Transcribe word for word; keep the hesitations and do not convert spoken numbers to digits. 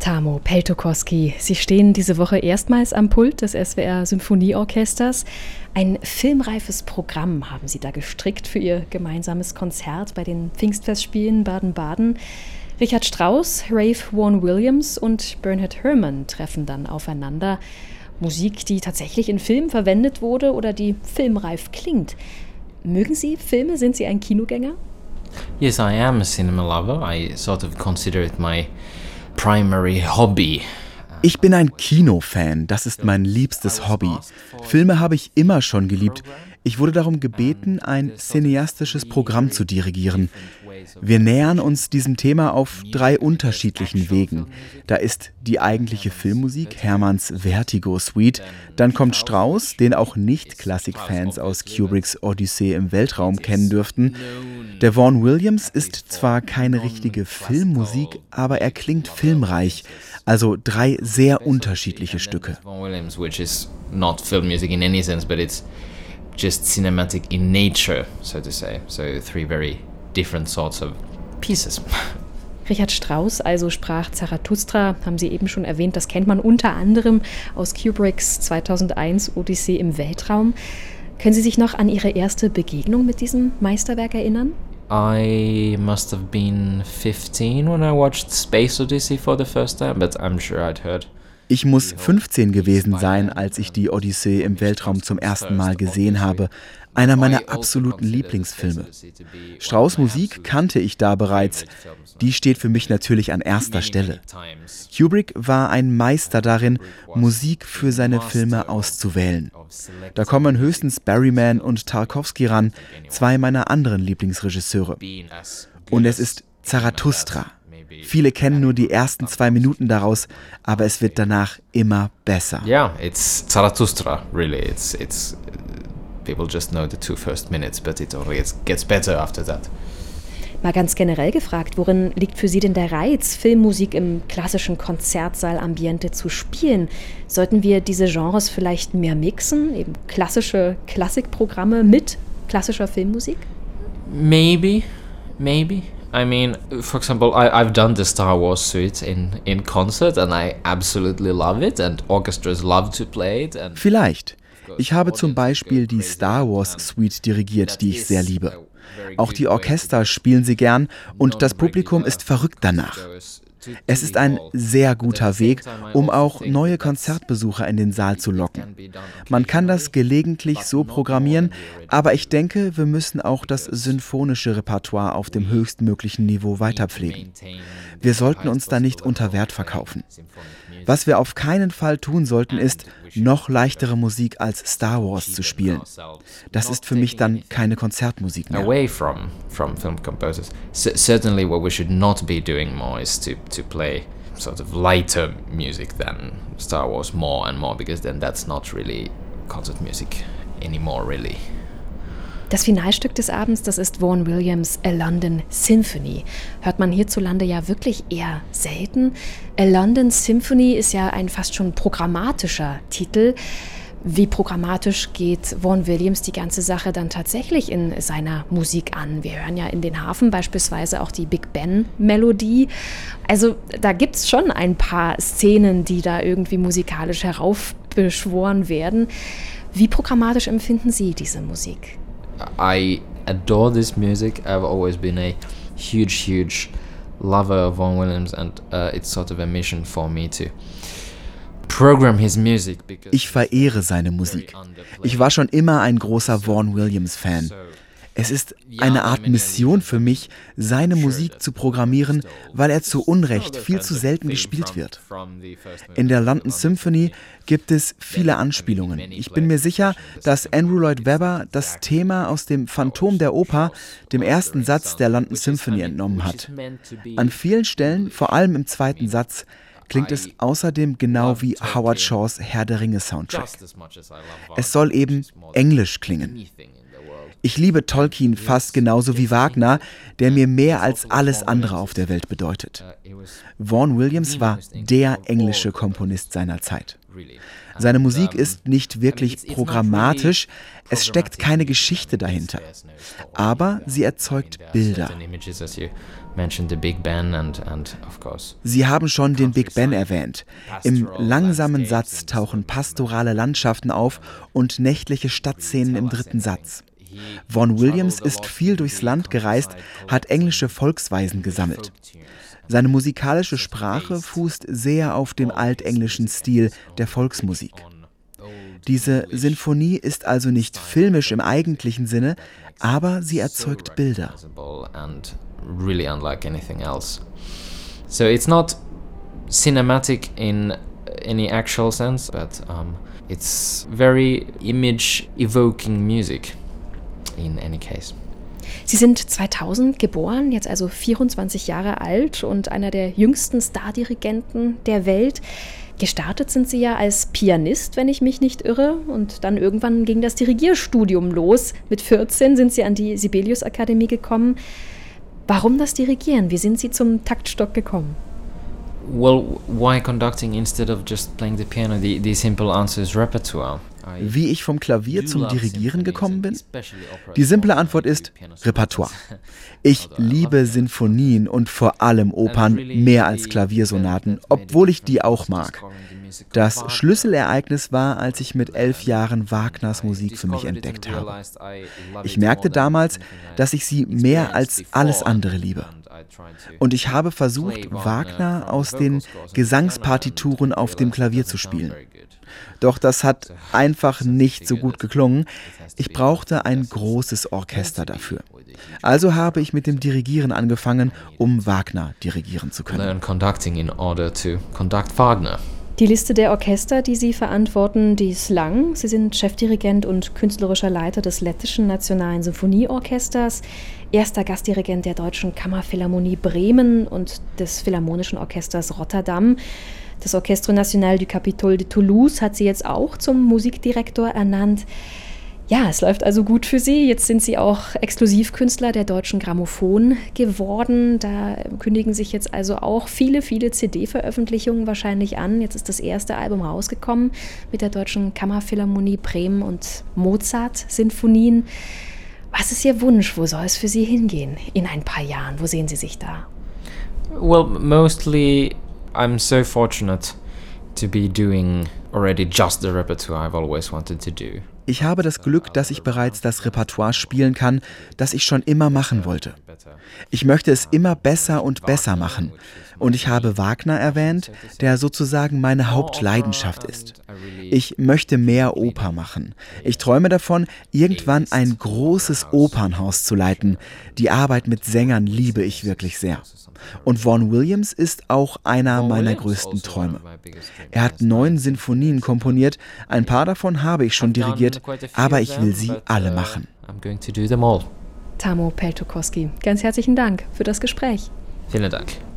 Adamo Peltokoski, Sie stehen diese Woche erstmals am Pult des S W R Symphonieorchesters. Ein filmreifes Programm haben Sie da gestrickt für Ihr gemeinsames Konzert bei den Pfingstfestspielen Baden-Baden. Richard Strauss, Ralph Vaughan Williams und Bernard Herrmann treffen dann aufeinander. Musik, die tatsächlich in Filmen verwendet wurde oder die filmreif klingt. Mögen Sie Filme? Sind Sie ein Kinogänger? Yes, I am a cinema lover. I sort of consider it my primary hobby. Ich bin ein Kinofan, das ist mein liebstes Hobby. Filme habe ich immer schon geliebt. Ich wurde darum gebeten, ein cineastisches Programm zu dirigieren. Wir nähern uns diesem Thema auf drei unterschiedlichen Wegen. Da ist die eigentliche Filmmusik, Herrmanns Vertigo Suite. Dann kommt Strauss, den auch Nicht-Klassikfans aus Kubricks Odyssee im Weltraum kennen dürften. Der Vaughan Williams ist zwar keine richtige Filmmusik, aber er klingt filmreich. Also drei sehr unterschiedliche Stücke. Vaughan Williams, which is not film music in any sense, but it's just cinematic in nature, so to say. So three very different sorts of pieces. Richard Strauss also sprach Zarathustra, haben Sie eben schon erwähnt, das kennt man unter anderem aus Kubricks zweitausendeins Odyssee im Weltraum. Können Sie sich noch an Ihre erste Begegnung mit diesem Meisterwerk erinnern? I must have been fifteen when I watched Space Odyssey for the first time, but I'm sure I'd heard. Ich muss fünfzehn gewesen sein, als ich die Odyssee im Weltraum zum ersten Mal gesehen habe. Einer meiner absoluten Lieblingsfilme. Strauss' Musik kannte ich da bereits. Die steht für mich natürlich an erster Stelle. Kubrick war ein Meister darin, Musik für seine Filme auszuwählen. Da kommen höchstens Berryman und Tarkovsky ran, zwei meiner anderen Lieblingsregisseure. Und es ist Zarathustra. Viele kennen nur die ersten zwei Minuten daraus, aber es wird danach immer besser. Yeah, it's Zarathustra, really. It's it's people just know the two first minutes, but it only gets better after that. Mal ganz generell gefragt, worin liegt für Sie denn der Reiz, Filmmusik im klassischen Konzertsaal-Ambiente zu spielen? Sollten wir diese Genres vielleicht mehr mixen, eben klassische Klassikprogramme mit klassischer Filmmusik? Maybe, maybe. I mean, for example, I, I've done the Star Wars suite in, in concert and I absolutely love it and orchestras love to play it. And Vielleicht. Ich habe zum Beispiel die Star Wars Suite dirigiert, die ich sehr liebe. Auch die Orchester spielen sie gern und das Publikum ist verrückt danach. Es ist ein sehr guter Weg, um auch neue Konzertbesucher in den Saal zu locken. Man kann das gelegentlich so programmieren, aber ich denke, wir müssen auch das sinfonische Repertoire auf dem höchstmöglichen Niveau weiterpflegen. Wir sollten uns da nicht unter Wert verkaufen. Was wir auf keinen Fall tun sollten, ist, noch leichtere Musik als Star Wars zu spielen. Das ist für mich dann keine Konzertmusik mehr. Away from from film composers. C- certainly what we should not be doing more is to to play sort of lighter music than Star Wars more and more, because then that's not really concert music anymore, really. Das Finalstück des Abends, das ist Vaughan Williams' A London Symphony. Hört man hierzulande ja wirklich eher selten. A London Symphony ist ja ein fast schon programmatischer Titel. Wie programmatisch geht Vaughan Williams die ganze Sache dann tatsächlich in seiner Musik an? Wir hören ja in den Hafen beispielsweise auch die Big Ben-Melodie. Also da gibt es schon ein paar Szenen, die da irgendwie musikalisch heraufbeschworen werden. Wie programmatisch empfinden Sie diese Musik? I adore this music. I've always been a huge, huge lover of Vaughan Williams, and uh, it's sort of a mission for me to program his music. Because Ich verehre seine Musik. Ich war schon immer ein großer Vaughan Williams-Fan. Es ist eine Art Mission für mich, seine Musik zu programmieren, weil er zu Unrecht viel zu selten gespielt wird. In der London Symphony gibt es viele Anspielungen. Ich bin mir sicher, dass Andrew Lloyd Webber das Thema aus dem Phantom der Oper, dem ersten Satz der London Symphony, entnommen hat. An vielen Stellen, vor allem im zweiten Satz, klingt es außerdem genau wie Howard Shaws Herr der Ringe Soundtrack. Es soll eben englisch klingen. Ich liebe Tolkien fast genauso wie Wagner, der mir mehr als alles andere auf der Welt bedeutet. Vaughan Williams war der englische Komponist seiner Zeit. Seine Musik ist nicht wirklich programmatisch, es steckt keine Geschichte dahinter. Aber sie erzeugt Bilder. Sie haben schon den Big Ben erwähnt. Im langsamen Satz tauchen pastorale Landschaften auf und nächtliche Stadtszenen im dritten Satz. Vaughan Williams ist viel durchs Land gereist, hat englische Volksweisen gesammelt. Seine musikalische Sprache fußt sehr auf dem altenglischen Stil der Volksmusik. Diese Sinfonie ist also nicht filmisch im eigentlichen Sinne, aber sie erzeugt Bilder. Really unlike anything else. So it's not cinematic in any actual sense, but um, it's very image-evoking music in any case. Sie sind zweitausend geboren, jetzt also vierundzwanzig Jahre alt und einer der jüngsten Stardirigenten der Welt. Gestartet sind Sie ja als Pianist, wenn ich mich nicht irre, und dann irgendwann ging das Dirigierstudium los. Mit vierzehn sind Sie an die Sibelius-Akademie gekommen. Warum das Dirigieren? Wie sind Sie zum Taktstock gekommen? Well, why conducting instead of just playing the piano? The, the simple answer is repertoire. Wie ich vom Klavier zum Dirigieren gekommen bin? Die simple Antwort ist Repertoire. Ich liebe Sinfonien und vor allem Opern mehr als Klaviersonaten, obwohl ich die auch mag. Das Schlüsselereignis war, als ich mit elf Jahren Wagners Musik für mich entdeckt habe. Ich merkte damals, dass ich sie mehr als alles andere liebe. Und ich habe versucht, Wagner aus den Gesangspartituren auf dem Klavier zu spielen. Doch das hat einfach nicht so gut geklungen. Ich brauchte ein großes Orchester dafür. Also habe ich mit dem Dirigieren angefangen, um Wagner dirigieren zu können. Learn conducting in order to conduct Wagner. Die Liste der Orchester, die Sie verantworten, die ist lang. Sie sind Chefdirigent und künstlerischer Leiter des Lettischen Nationalen Sinfonieorchesters, erster Gastdirigent der Deutschen Kammerphilharmonie Bremen und des Philharmonischen Orchesters Rotterdam. Das Orchestre National du Capitole de Toulouse hat Sie jetzt auch zum Musikdirektor ernannt. Ja, es läuft also gut für Sie. Jetzt sind Sie auch Exklusivkünstler der Deutschen Grammophon geworden. Da kündigen sich jetzt also auch viele, viele C D-Veröffentlichungen wahrscheinlich an. Jetzt ist das erste Album rausgekommen mit der Deutschen Kammerphilharmonie Bremen und Mozart-Sinfonien. Was ist Ihr Wunsch? Wo soll es für Sie hingehen in ein paar Jahren? Wo sehen Sie sich da? Well, mostly I'm so fortunate to be doing already just the repertoire I've always wanted to do. Ich habe das Glück, dass ich bereits das Repertoire spielen kann, das ich schon immer machen wollte. Ich möchte es immer besser und besser machen. Und ich habe Wagner erwähnt, der sozusagen meine Hauptleidenschaft ist. Ich möchte mehr Oper machen. Ich träume davon, irgendwann ein großes Opernhaus zu leiten. Die Arbeit mit Sängern liebe ich wirklich sehr. Und Vaughan Williams ist auch einer meiner größten Träume. Er hat neun Sinfonien komponiert, ein paar davon habe ich schon dirigiert, aber ich will sie alle machen. Tamo Peltokoski, ganz herzlichen Dank für das Gespräch. Vielen Dank.